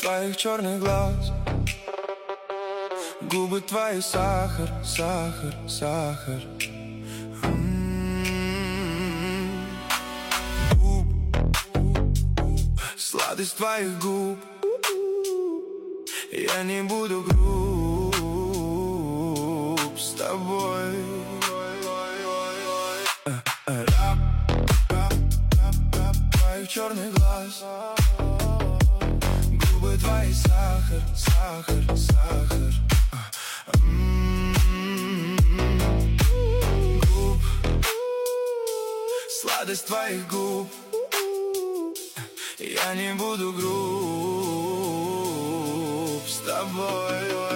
твоих черных глаз. Губы твои сахар, сахар, сахар. Сладость твоих губ. Я не буду груб с тобой. Рап, рап, рап, рап твоих черных глаз. Губы твои сахар, сахар, сахар. Губ. Сладость твоих губ. Я не буду груб с тобой.